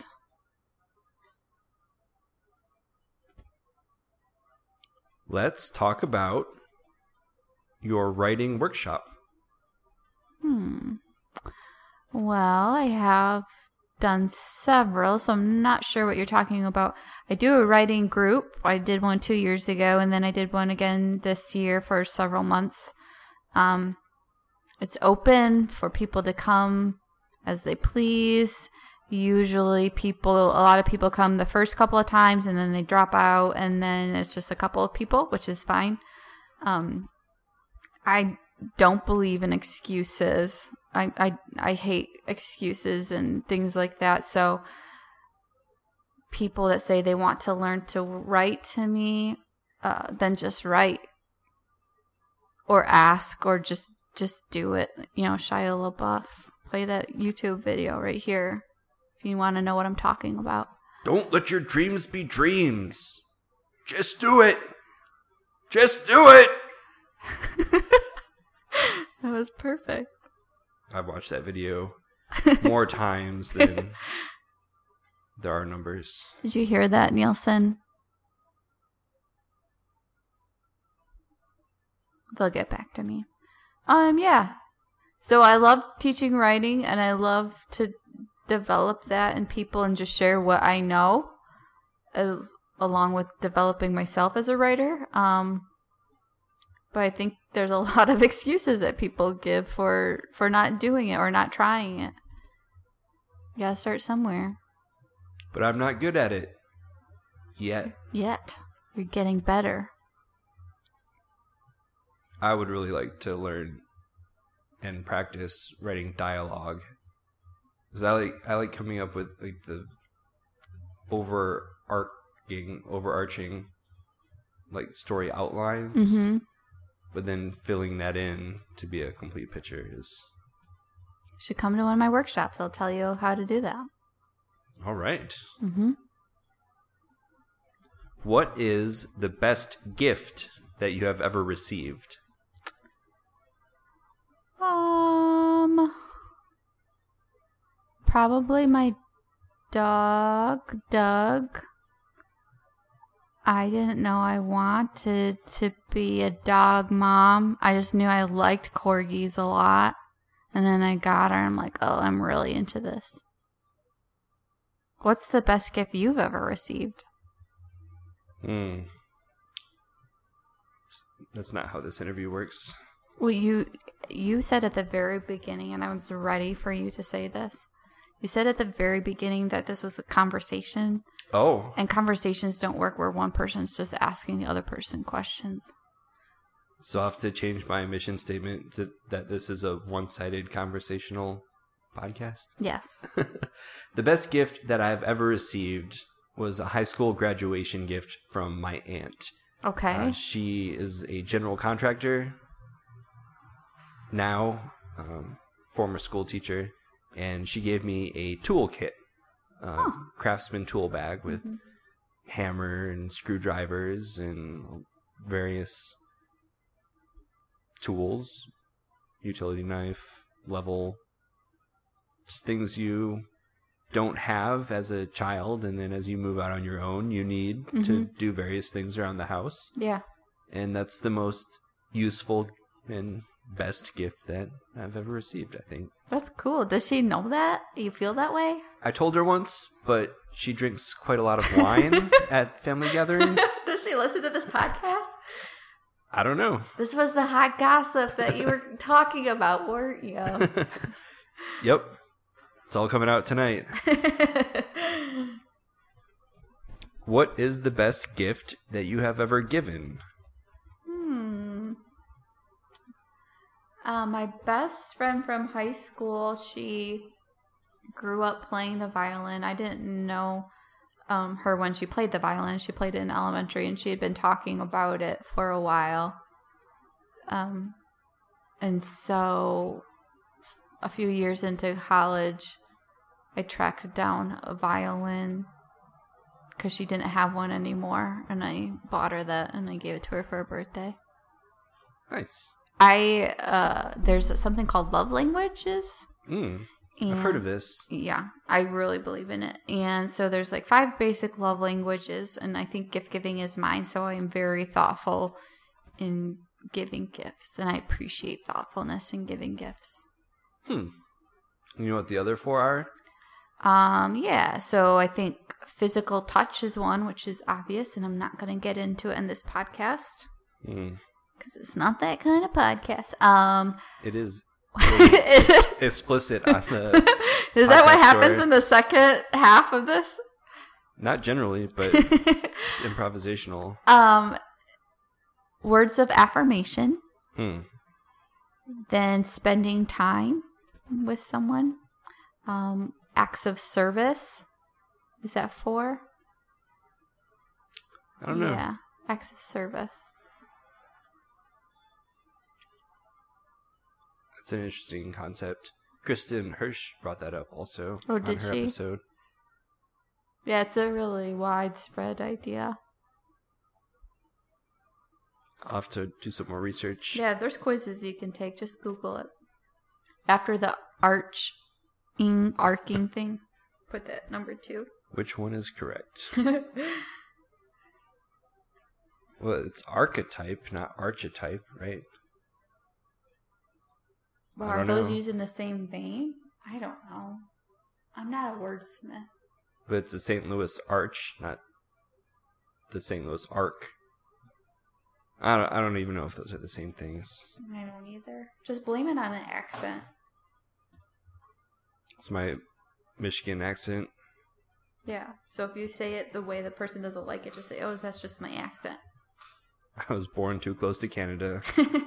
Let's talk about your writing workshop. Hmm. Well, I have done several, so I'm not sure what you're talking about. I do a writing group. I did one two years ago, and then I did one again this year for several months. Um, it's open for people to come as they please. Usually people, a lot of people come the first couple of times, and then they drop out, and then it's just a couple of people, which is fine. Um, I don't believe in excuses. I, I I hate excuses and things like that. So people that say they want to learn to write to me, uh, then just write or ask or just just do it. You know, Shia LaBeouf, play that YouTube video right here if you want to know what I'm talking about. Don't let your dreams be dreams. Just do it. Just do it. That was perfect. I've watched that video more times than there are numbers. Did you hear that, Nielsen? They'll get back to me. Um, yeah. So I love teaching writing, and I love to develop that in people and just share what I know, as, along with developing myself as a writer. Um, but I think there's a lot of excuses that people give for, for not doing it or not trying it. You gotta start somewhere. But I'm not good at it. Yet. Yet. You're getting better. I would really like to learn and practice writing dialogue. Because I like I like coming up with like the overarching overarching like story outlines. Mm-hmm. But then filling that in to be a complete picture is... You should come to one of my workshops. I'll tell you how to do that. All right. Mm-hmm. What is the best gift that you have ever received? Um, probably my dog, Doug. I didn't know I wanted to be a dog mom. I just knew I liked corgis a lot. And then I got her and I'm like, oh, I'm really into this. What's the best gift you've ever received? Hmm. That's not how this interview works. Well, you you said at the very beginning, and I was ready for you to say this. You said at the very beginning that this was a conversation. Oh. And conversations don't work where one person's just asking the other person questions. So I'll have to change my mission statement to that this is a one-sided conversational podcast? Yes. The best gift that I've ever received was a high school graduation gift from my aunt. Okay. Uh, she is a general contractor now, um, former school teacher, and she gave me a tool kit, uh, oh. Craftsman tool bag with mm-hmm. hammer and screwdrivers and various tools, utility knife, level, just things you don't have as a child, and then as you move out on your own, you need mm-hmm. to do various things around the house. Yeah. And that's the most useful and best gift that I've ever received, I think. That's cool. Does she know that? You feel that way? I told her once, but she drinks quite a lot of wine at family gatherings. Does she listen to this podcast? I don't know. This was the hot gossip that you were talking about, weren't you? Yep. It's all coming out tonight. What is the best gift that you have ever given? Hmm. Uh, my best friend from high school, she grew up playing the violin. I didn't know um, her when she played the violin. She played it in elementary, and she had been talking about it for a while. Um, and so a few years into college, I tracked down a violin because she didn't have one anymore, and I bought her that, and I gave it to her for her birthday. Nice. I uh, there's something called love languages. Mm, I've heard of this. Yeah, I really believe in it. And so there's like five basic love languages, and I think gift giving is mine. So I am very thoughtful in giving gifts, and I appreciate thoughtfulness in giving gifts. Hmm. You know what the other four are? Um, yeah, so I think physical touch is one, which is obvious, and I'm not going to get into it in this podcast. Hmm. Because it's not that kind of podcast. Um, it is really explicit on the Is that what happens story. In the second half of this? Not generally, but it's improvisational. Um, words of affirmation. Hmm. Then spending time with someone. Um, acts of service. Is that four? I don't know. Yeah, acts of service. It's an interesting concept. Kristen Hirsch brought that up also. Oh, did on her she? Episode. Yeah, it's a really widespread idea. I'll have to do some more research. Yeah, there's quizzes you can take. Just Google it. After the arching, arcing thing, put that number two. Which one is correct? Well, it's archetype, not archetype, right? Well, are those know. used in the same vein? I don't know. I'm not a wordsmith. But it's the Saint Louis Arch, not the Saint Louis Arc. I don't, I don't even know if those are the same things. I don't either. Just blame it on an accent. It's my Michigan accent. Yeah. So if you say it the way the person doesn't like it, just say, oh, that's just my accent. I was born too close to Canada.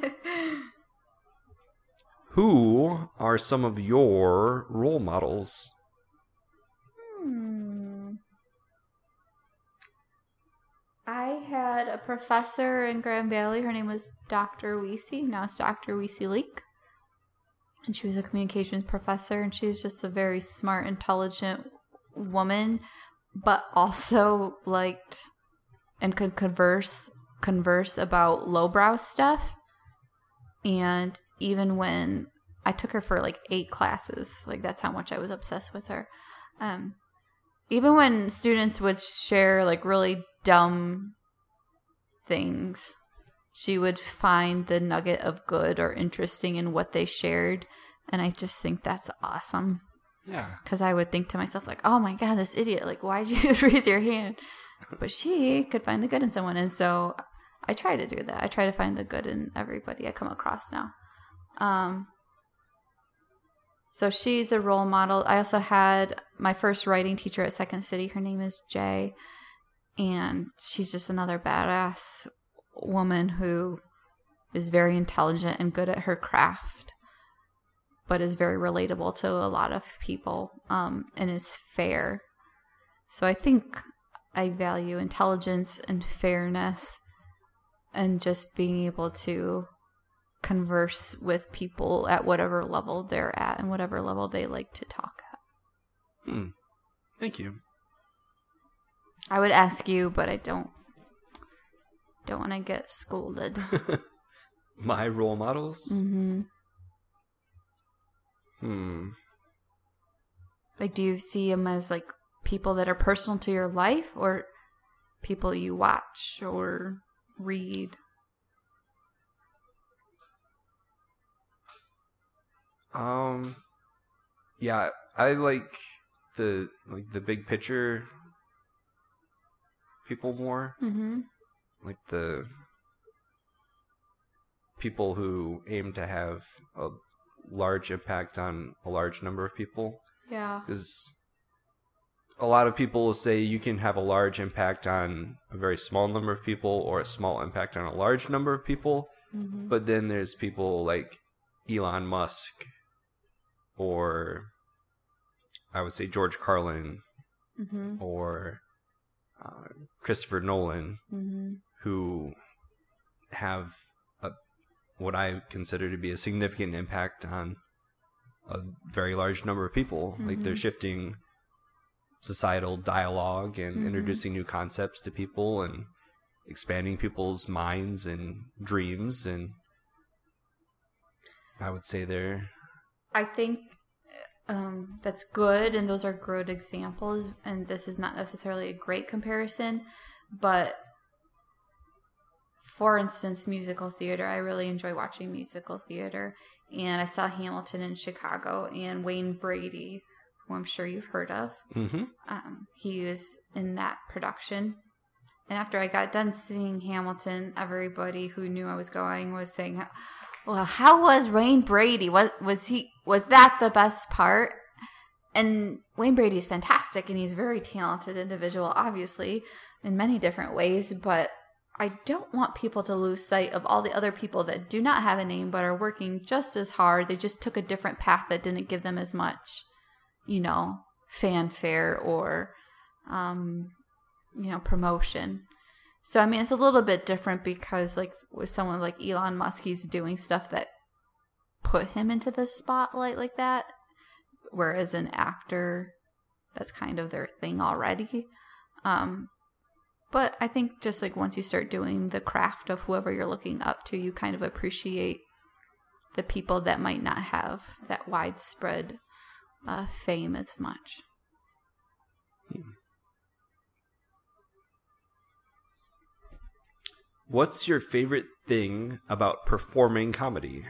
Who are some of your role models? Hmm. I had a professor in Grand Valley. Her name was Doctor Weesey. Now it's Doctor Weesey Leak. And she was a communications professor. And she's just a very smart, intelligent woman. But also liked and could converse, converse about lowbrow stuff. And even when I took her for like eight classes, like that's how much I was obsessed with her. Um, even when students would share like really dumb things, she would find the nugget of good or interesting in what they shared. And I just think that's awesome. Yeah. Because I would think to myself like, oh my God, this idiot, like why'd you raise your hand? But she could find the good in someone. And so I try to do that. I try to find the good in everybody I come across now. Um, so she's a role model. I also had my first writing teacher at Second City. Her name is Jay. And she's just another badass woman who is very intelligent and good at her craft, but is very relatable to a lot of people, um, and is fair. So I think I value intelligence and fairness and just being able to converse with people at whatever level they're at and whatever level they like to talk at. Hmm. Thank you. I would ask you, but I don't don't want to get scolded. My role models? Mm-hmm. Hmm. Like, do you see them as, like, people that are personal to your life or people you watch or read? Um, yeah, I like the like the big picture people more. Mm-hmm. Like the people who aim to have a large impact on a large number of people. Yeah. Because a lot of people will say you can have a large impact on a very small number of people or a small impact on a large number of people. Mm-hmm. But then there's people like Elon Musk or I would say George Carlin Mm-hmm. or uh, Christopher Nolan Mm-hmm. who have a, what I consider to be a significant impact on a very large number of people. Mm-hmm. Like they're shifting societal dialogue and mm-hmm. introducing new concepts to people and expanding people's minds and dreams. And I would say they're... I think um, that's good, and those are good examples, and this is not necessarily a great comparison, but for instance, musical theater, I really enjoy watching musical theater, and I saw Hamilton in Chicago, and Wayne Brady, who I'm sure you've heard of, mm-hmm. um, he was in that production. And after I got done seeing Hamilton, everybody who knew I was going was saying, well, how was Wayne Brady? What was he? Was that the best part? And Wayne Brady is fantastic, and he's a very talented individual, obviously, in many different ways. But I don't want people to lose sight of all the other people that do not have a name but are working just as hard. They just took a different path that didn't give them as much, you know, fanfare or, um, you know, promotion. So, I mean, it's a little bit different because, like, with someone like Elon Musk, he's doing stuff that put him into the spotlight like that. Whereas an actor, that's kind of their thing already. Um, but I think just, like, once you start doing the craft of whoever you're looking up to, you kind of appreciate the people that might not have that widespread uh, fame as much. Hmm. What's your favorite thing about performing comedy?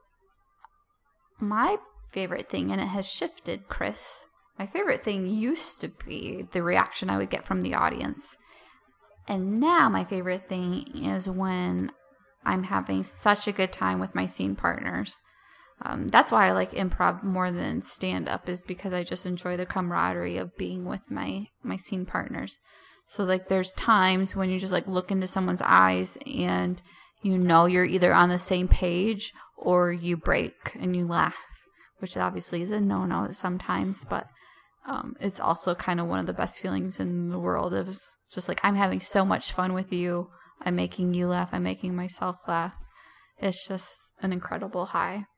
My favorite thing, and it has shifted, Chris, my favorite thing used to be the reaction I would get from the audience. And now my favorite thing is when I'm having such a good time with my scene partners. Um, that's why I like improv more than stand-up, is because I just enjoy the camaraderie of being with my, my scene partners. So, like, there's times when you just, like, look into someone's eyes and you know you're either on the same page or you break and you laugh, which obviously is a no-no sometimes, but um, it's also kind of one of the best feelings in the world of just, like, I'm having so much fun with you. I'm making you laugh. I'm making myself laugh. It's just an incredible high.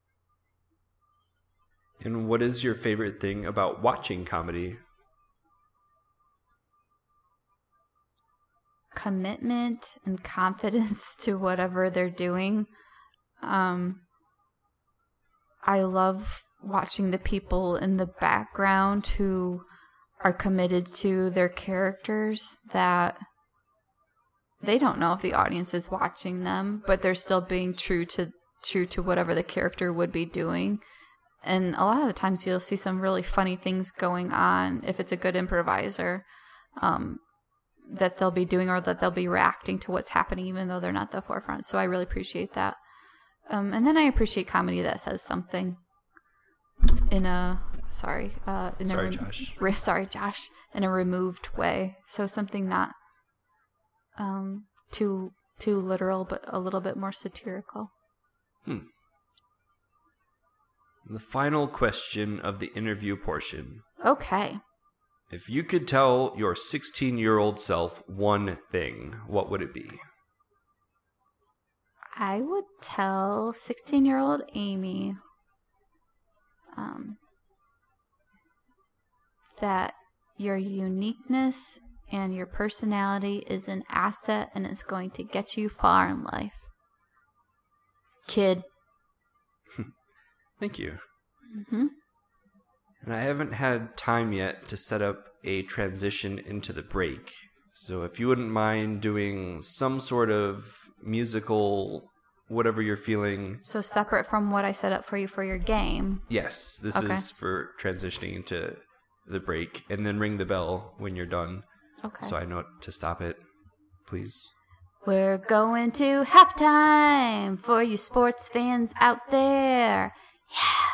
And what is your favorite thing about watching comedy? Commitment and confidence to whatever they're doing. Um, I love watching the people in the background who are committed to their characters, that they don't know if the audience is watching them, but they're still being true to true to whatever the character would be doing. And a lot of the times you'll see some really funny things going on if it's a good improviser. Um, that they'll be doing, or that they'll be reacting to what's happening even though they're not at the forefront. So I really appreciate that. Um, and then I appreciate comedy that says something in a, sorry, uh, in sorry, a, Josh. Re, sorry, Josh, in a removed way. So something not um, too, too literal, but a little bit more satirical. Hmm. The final question of the interview portion. Okay. If you could tell your sixteen-year-old self one thing, what would it be? I would tell sixteen-year-old Amy um, that your uniqueness and your personality is an asset and it's going to get you far in life. Kid. Thank you. Mm-hmm. And I haven't had time yet to set up a transition into the break. So if you wouldn't mind doing some sort of musical, whatever you're feeling. So separate from what I set up for you for your game. Yes, this Okay. is for transitioning into the break. And then ring the bell when you're done. Okay. So I know to stop it, please. We're going to halftime for you sports fans out there. Yeah.